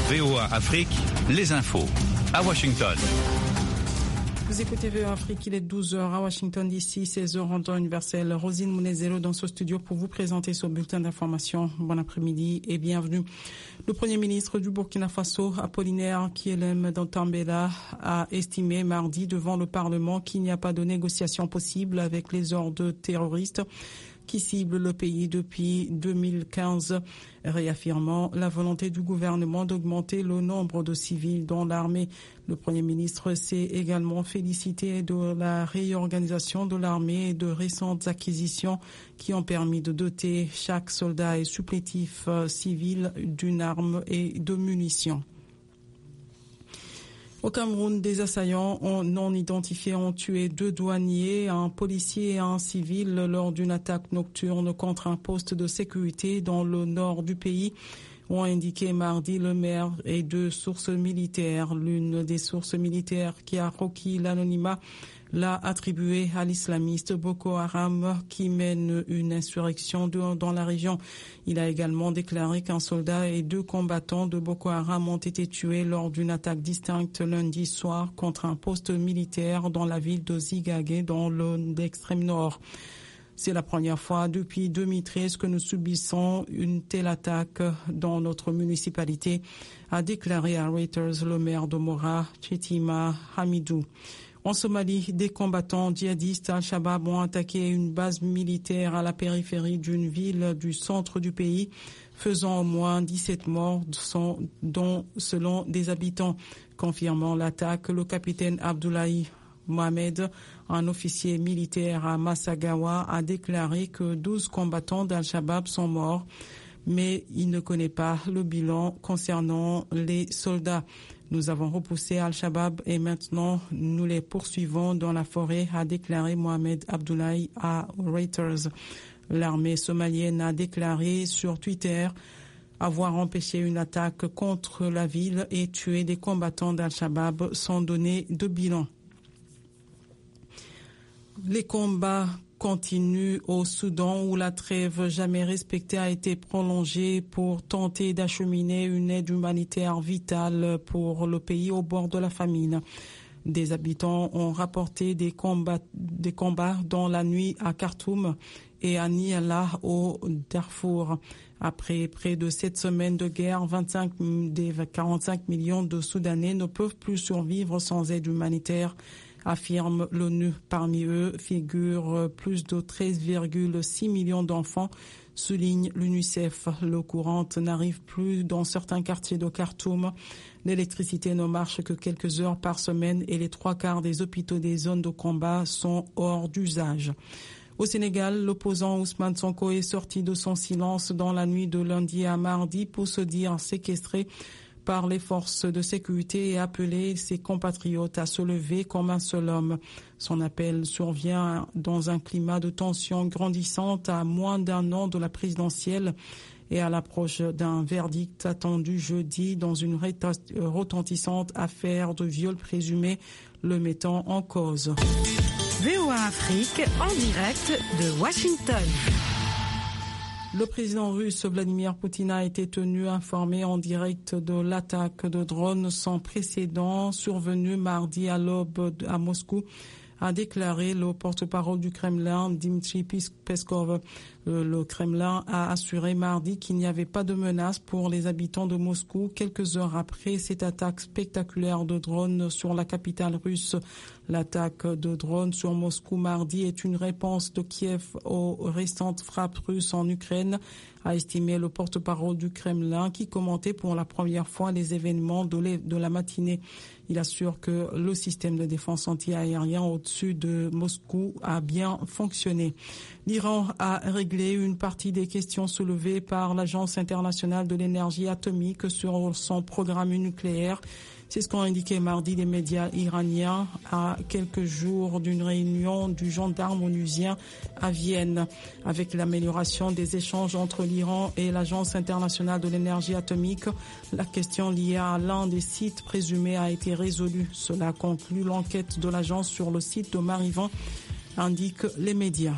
VOA Afrique, les infos. À Washington. Vous écoutez VOA Afrique, il est 12h à Washington DC, 16h en temps universel. Rosine Mounezelo dans ce studio pour vous présenter ce bulletin d'information. Bon après-midi et bienvenue. Le Premier ministre du Burkina Faso, Apollinaire Kyelem Dantambela, a estimé mardi devant le Parlement qu'il n'y a pas de négociation possible avec les ordres terroristes qui ciblent le pays depuis 2015, réaffirmant la volonté du gouvernement d'augmenter le nombre de civils dans l'armée. Le Premier ministre s'est également félicité de la réorganisation de l'armée et de récentes acquisitions qui ont permis de doter chaque soldat et supplétif civil d'une arme et de munitions. Au Cameroun, des assaillants non identifiés ont tué 2 douaniers, un policier et un civil lors d'une attaque nocturne contre un poste de sécurité dans le nord du pays, ont indiqué mardi le maire et 2 sources militaires. L'une des sources militaires qui a requis l'anonymat l'a attribué à l'islamiste Boko Haram qui mène une insurrection dans la région. Il a également déclaré qu'un soldat et 2 combattants de Boko Haram ont été tués lors d'une attaque distincte lundi soir contre un poste militaire dans la ville de Zigagé dans l'extrême nord. C'est la première fois depuis 2013 que nous subissons une telle attaque dans notre municipalité, a déclaré à Reuters le maire de Mora, Chetima Hamidou. En Somalie, des combattants djihadistes Al-Shabaab ont attaqué une base militaire à la périphérie d'une ville du centre du pays, faisant au moins 17 morts, dont selon des habitants. Confirmant l'attaque, le capitaine Abdoulaye Mohamed, un officier militaire à Massagawa, a déclaré que 12 combattants d'Al-Shabaab sont morts, mais il ne connaît pas le bilan concernant les soldats. Nous avons repoussé Al-Shabaab et maintenant nous les poursuivons dans la forêt, a déclaré Mohamed Abdoulaye à Reuters. L'armée somalienne a déclaré sur Twitter avoir empêché une attaque contre la ville et tué des combattants d'Al-Shabaab sans donner de bilan. Les combats continue au Soudan où la trêve jamais respectée a été prolongée pour tenter d'acheminer une aide humanitaire vitale pour le pays au bord de la famine. Des habitants ont rapporté des combats dans la nuit à Khartoum et à Niala au Darfour. Après près de 7 semaines de guerre, 25 des 45 millions de Soudanais ne peuvent plus survivre sans aide humanitaire, affirme l'ONU. Parmi eux figurent plus de 13,6 millions d'enfants, souligne l'UNICEF. L'eau courante n'arrive plus dans certains quartiers de Khartoum. L'électricité ne marche que quelques heures par semaine et les 3/4 des hôpitaux des zones de combat sont hors d'usage. Au Sénégal, l'opposant Ousmane Sonko est sorti de son silence dans la nuit de lundi à mardi pour se dire séquestré par les forces de sécurité et appeler ses compatriotes à se lever comme un seul homme. Son appel survient dans un climat de tension grandissante à moins d'1 an de la présidentielle et à l'approche d'un verdict attendu jeudi dans une retentissante affaire de viol présumé le mettant en cause. VOA Afrique en direct de Washington. Le président russe Vladimir Poutine a été tenu informé en direct de l'attaque de drones sans précédent survenue mardi à l'aube à Moscou, a déclaré le porte-parole du Kremlin, Dmitry Peskov. Le Kremlin a assuré mardi qu'il n'y avait pas de menace pour les habitants de Moscou quelques heures après cette attaque spectaculaire de drones sur la capitale russe. L'attaque de drones sur Moscou mardi est une réponse de Kiev aux récentes frappes russes en Ukraine, a estimé le porte-parole du Kremlin qui commentait pour la première fois les événements de la matinée. Il assure que le système de défense anti-aérien au-dessus de Moscou a bien fonctionné. L'Iran a réglé une partie des questions soulevées par l'Agence internationale de l'énergie atomique sur son programme nucléaire. C'est ce qu'ont indiqué mardi les médias iraniens à quelques jours d'une réunion du gendarme onusien à Vienne. Avec l'amélioration des échanges entre l'Iran et l'Agence internationale de l'énergie atomique, la question liée à l'un des sites présumés a été résolue. Cela conclut l'enquête de l'agence sur le site de Marivan, indiquent les médias.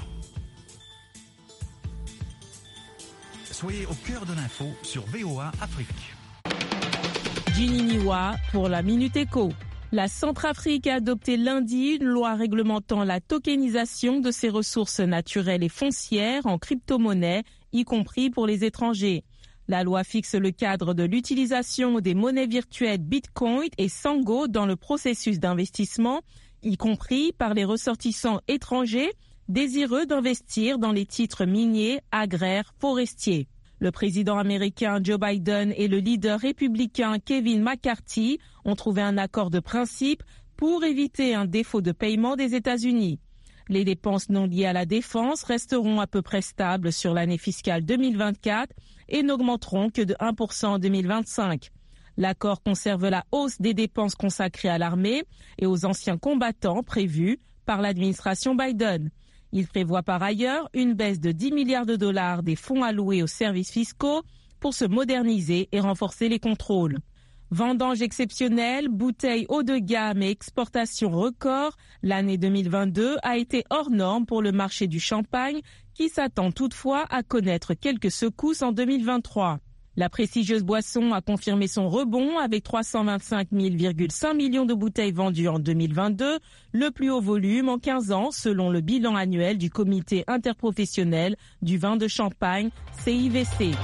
Soyez au cœur de l'info sur VOA Afrique. Junie Niwa pour la Minute Éco. La Centrafrique a adopté lundi une loi réglementant la tokenisation de ses ressources naturelles et foncières en crypto-monnaie, y compris pour les étrangers. La loi fixe le cadre de l'utilisation des monnaies virtuelles Bitcoin et Sango dans le processus d'investissement, y compris par les ressortissants étrangers désireux d'investir dans les titres miniers, agraires, forestiers. Le président américain Joe Biden et le leader républicain Kevin McCarthy ont trouvé un accord de principe pour éviter un défaut de paiement des États-Unis. Les dépenses non liées à la défense resteront à peu près stables sur l'année fiscale 2024 et n'augmenteront que de 1% en 2025. L'accord conserve la hausse des dépenses consacrées à l'armée et aux anciens combattants prévues par l'administration Biden. Il prévoit par ailleurs une baisse de 10 milliards de dollars des fonds alloués aux services fiscaux pour se moderniser et renforcer les contrôles. Vendanges exceptionnelles, bouteilles haut de gamme et exportations records, l'année 2022 a été hors norme pour le marché du champagne qui s'attend toutefois à connaître quelques secousses en 2023. La prestigieuse boisson a confirmé son rebond avec 325,5 millions de bouteilles vendues en 2022, le plus haut volume en 15 ans selon le bilan annuel du comité interprofessionnel du vin de Champagne, CIVC.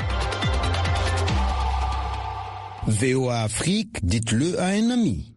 VOA Afrique, dites-le à un ami.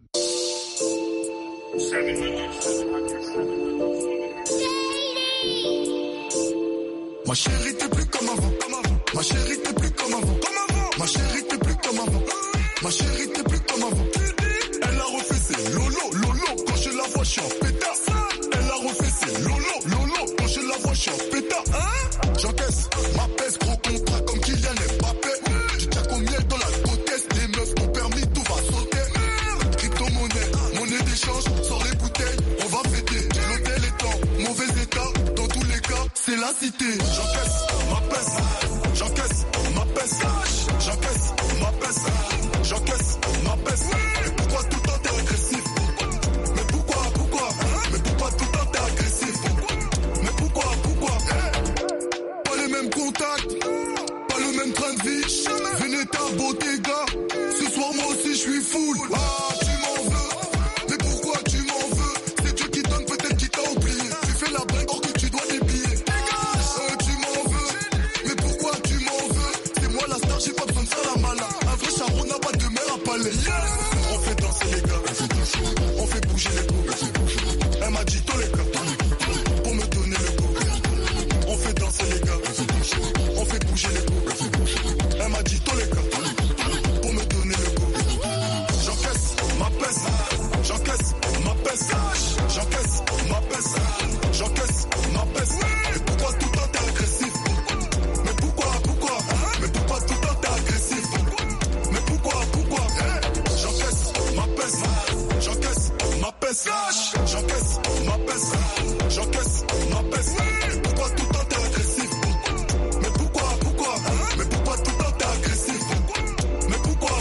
Ma chérie, t'es plus comme avant. Ma chérie, t'es plus comme avant. Ma chérie, t'es plus comme avant. Ma chérie, t'es plus comme avant. Elle a refait ses lolo. Quand je la vois, je suis en pétasse. Elle a refait ses lolo. Quand je la vois, je suis en pétasse. J'encaisse ma peste, gros contrat comme Kylian Mbappé. Tu tiens combien dans la côtesse. Les meufs m'ont permis, tout va sauter. Crypto-monnaie, monnaie d'échange. Sors les bouteilles, on va fêter. L'hôtel est en mauvais état. Dans tous les cas, c'est la cité. J'encaisse ma peste. J'encaisse ma peste. J'encaisse ma peste. J'encaisse ma peste. Mais pourquoi tout le temps t'es agressif? Mais pourquoi? Mais pourquoi tout le temps t'es agressif? Mais pourquoi? Pas les mêmes contacts, pas le même train de vie. Venez ta beauté, gars. Ce soir, moi aussi, je suis full. Ah, tu m'en veux. Mais pourquoi tu m'en veux? C'est Dieu qui donne, peut-être qui t'a oublié. Tu fais la blague or que tu dois des billets. Tu m'en veux. Mais pourquoi tu m'en veux? C'est moi la star, j'ai pas besoin de faire la mala. Un vrai charron n'a pas de mère à palais. On fait danser les gars. On fait bouger les coups. Elle m'a dit tous les gars. Pour me donner le coup. On fait danser les gars. On fait bouger les coups. Elle m'a dit tous les gars. Pour me donner le coup. J'encaisse ma peste. J'encaisse ma peste. J'encaisse ma peste. J'encaisse ma peste. Mais pourquoi tout le temps t'es agressif? Mais pourquoi? Mais pourquoi tout le temps t'es agressif? Mais pourquoi? J'encaisse ma peste. J'encaisse ma peste. J'encaisse ma peste. J'encaisse ma peste. Mais pourquoi tout le temps t'es agressif? Mais pourquoi? Mais pourquoi tout le temps t'es agressif? Mais pourquoi?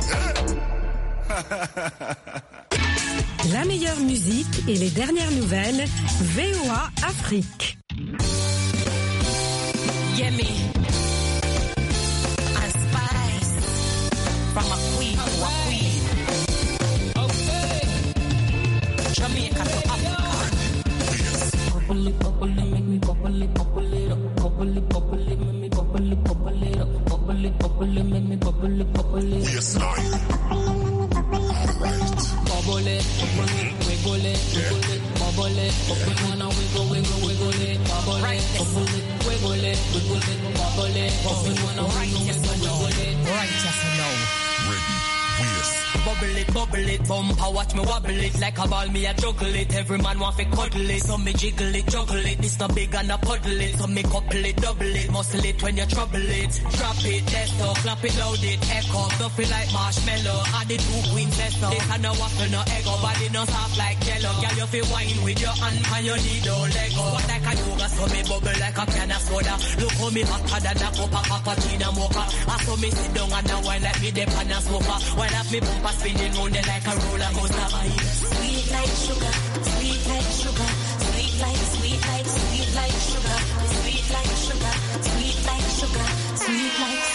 La meilleure musique et les dernières nouvelles, VOA Afrique. Yemi and Spice from a queen to a queen. Okay. Jamaica to Africa. Bubble it, make me bubble it up. Bubble it, make me bubble it up. Bubble it, make me bubble it. Yes, I. Bubble it, wiggle it, bubble it, wanna wiggle it, bubble it, wiggle it, bubble it, wanna wiggle it, right, yes or no? Ready. Yes. Bubble it, bumper, watch me wobble it. Like a ball, me a juggle it. Every man want fi cuddle it. So me jiggle it, juggle it. This no big and a puddle it. So me couple it, double it. Muscle it when you trouble it. Drop it, desktop, clap it, load it. Echo, stuff it like marshmallow. Add it to queen zesta. This a no waffle, no egg. Body no soft like jello. Girl, you fi wine with your hand and you need no Lego. What like a yoga, so me bubble like a can of soda. Look how me hotter than a cup of cappuccino mocha. I saw me sit down and a wine like me dip on a smoker. While I me bumper spinning round it like a roller coaster. Sweet like sugar, sweet like sugar, sweet like sugar, sweet like sugar, sweet like sugar, sweet like sugar, sweet like